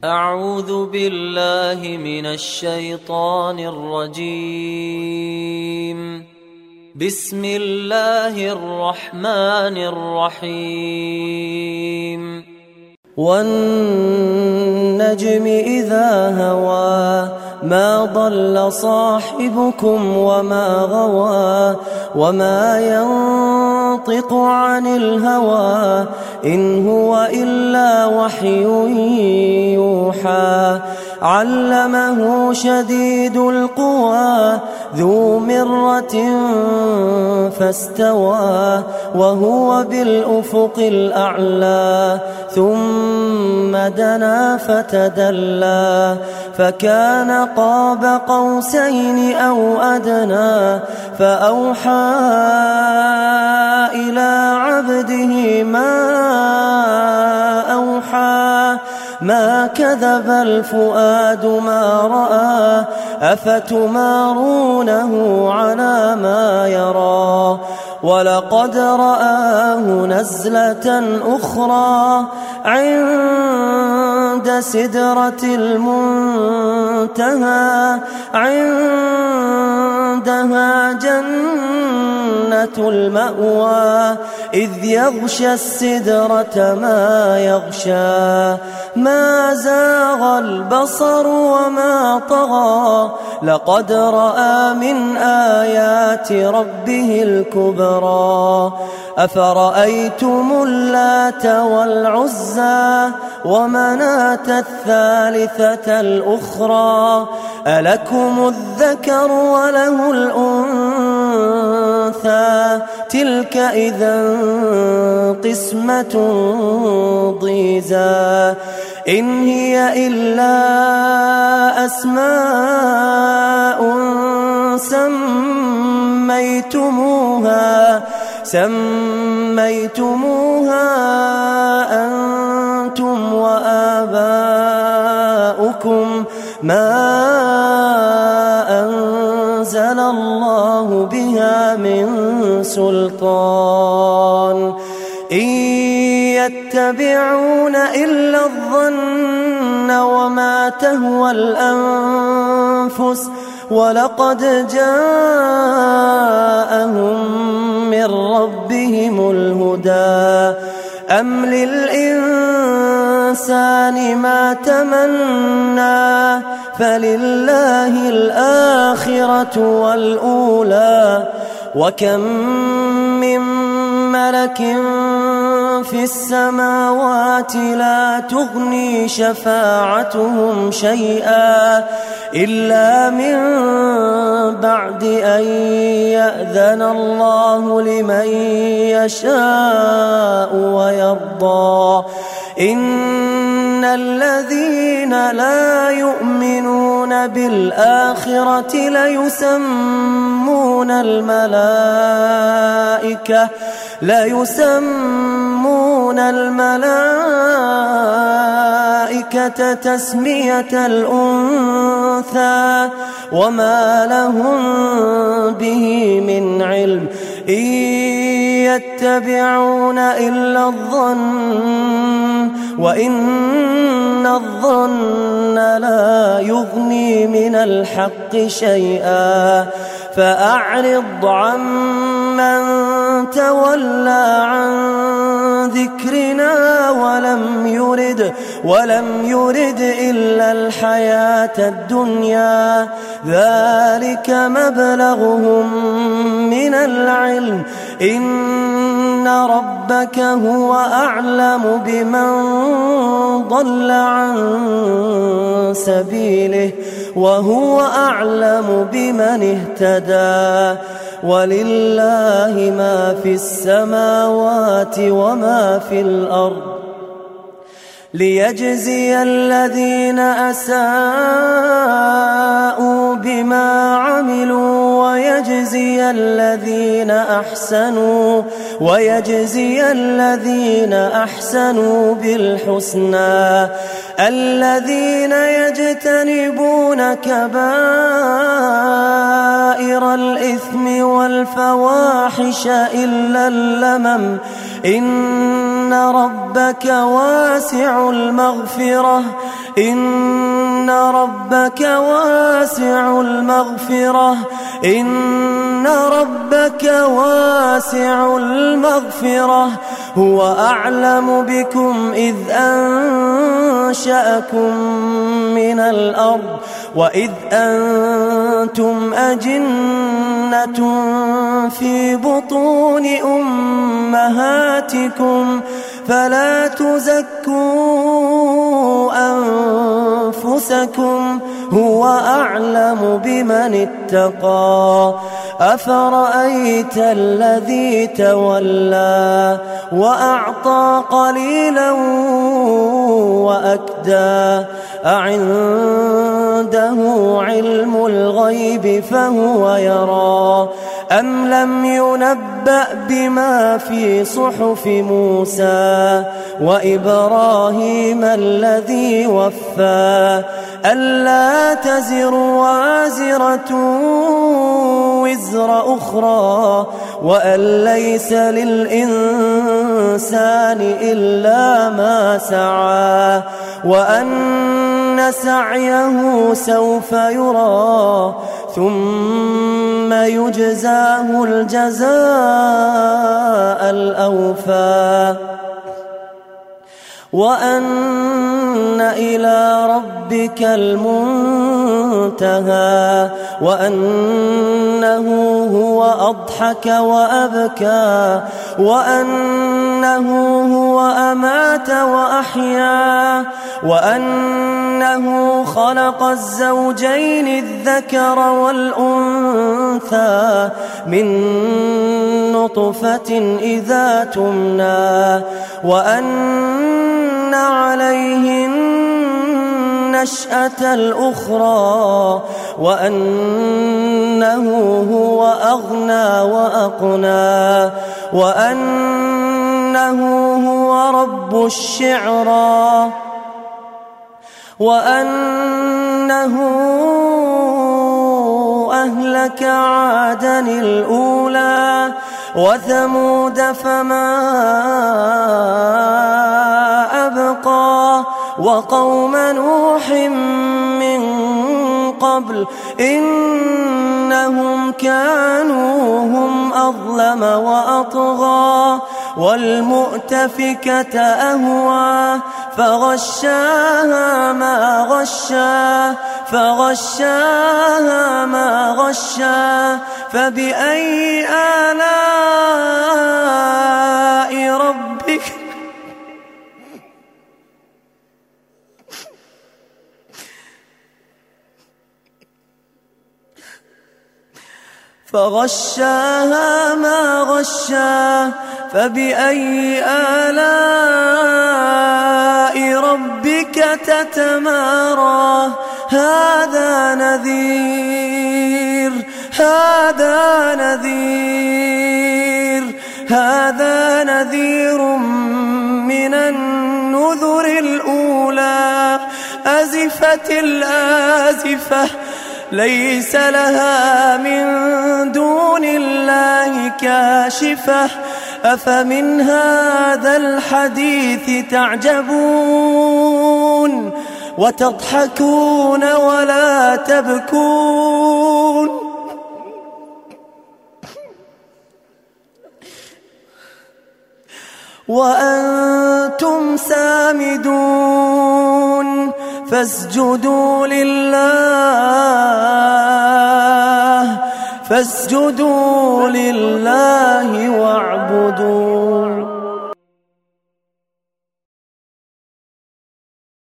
أعوذ بالله من الشيطان الرجيم. بسم الله الرحمن الرحيم. والنجم إذا هوى ما ضل صاحبكم وما غوى وما ينطق عن الهوى إن هو إلا وحي يوحى. علمه شديد القوى ذو مرة فاستوى وهو بالأفق الأعلى ثم دنا فتدلى فكان قاب قوسين أو أدنى فأوحى إلى عبده ما أوحى. ما كذب الفؤاد ما رأى أفتمارونه على ما يرى. ولقد رآه نزلة أخرى عند سدرة المنتهى عندها جنة المأوى إذ يغشى السدرة ما يغشى. ما زاغ البصر وما طغى لقد رأى من آيات ربه الكبرى. أفرأيتم اللات والعزى ومناة الثالثة الأخرى ألكم الذكر وله الأنثى تلك إذا قسمة ضيزى. إن هي إلا أسماء سميتموها أنتم وآباؤكم ما أنزل الله بها من سلطان إن يتبعون إلا الظن وما تهوى الأنفس ولقد جاءهم من ربهم الهدى. أم للإنسان ما تمنى فلله الآخرة والأولى. وكم من ملك في السماوات لا تغني شفاعتهم شيئا إلا من بعد أن يأذن الله لمن يشاء ويرضى. إن الذين لا يؤمنون بالآخرة ليسمون الملائكة تسمية الأنثى وما لهم به من علم إن يتبعون إلا الظن وإن الظن لا يغني من الحق شيئا. فأعرض عمن تولى عن ذكرنا ولم يرد إلا الحياة الدنيا ذلك مبلغهم من العلم إن ربك هو أعلم بمن ضل عن سبيله وهو أعلم بمن اهتدى. ولله ما في السماوات وما في الأرض ليجزي الذين أساءوا بما عملوا ويجزي الذين أحسنوا بالحسنى. الذين يجتنبون كبائر الإثم والفواحش إلا اللمم إن ربك واسع المغفرة إن ربك واسع المغفرة إن ربك واسع المغفرة هو أعلم بكم إذ أنشأكم من الأرض وإذ أنتم أجنة في بطون أمهاتكم فلا تزكوا أنفسكم هو أعلم بمن اتقى أفرأيت الذي تولى وأعطى قليلا وأكدى أعنده علم الغيب فهو يرى أم لم ينبأ بما في صحف موسى وإبراهيم الذي وفى ألا تزر وازرة وزر أخرى وأن ليس للإنسان إلا ما سعى وأن سعيه سوف يرى ثم يجزاه الجزاء الأوفى وأن إلى ربك المنتهى وأنه هو أضحك وأبكى وأنه هو أمات وأحيا وأنه خلق الزوجين الذكر والأنثى من نطفة إذا تمنى وأن عليه النشأة الأخرى وأنه هو أغنى وأقنى وأنه هو رب الشعرى وأنه أهلك عادا الأولى وثمود فما أبقى وقوم نوح من قبل إنهم كانوا هم أظلم وأطغى والمؤتفكة أهوى فغشاها ما غشا فبأي آلاء ربك فغشاها ما غشا فبأي آلاء ربك تتمارى هذا نذير من النذر الأولى أزفت الآزفة ليس لها من دون الله كاشفة أفمن هذا الحديث تعجبون وتضحكون ولا تبكون وأنتم سامدون فاسجدوا لله واعبدوا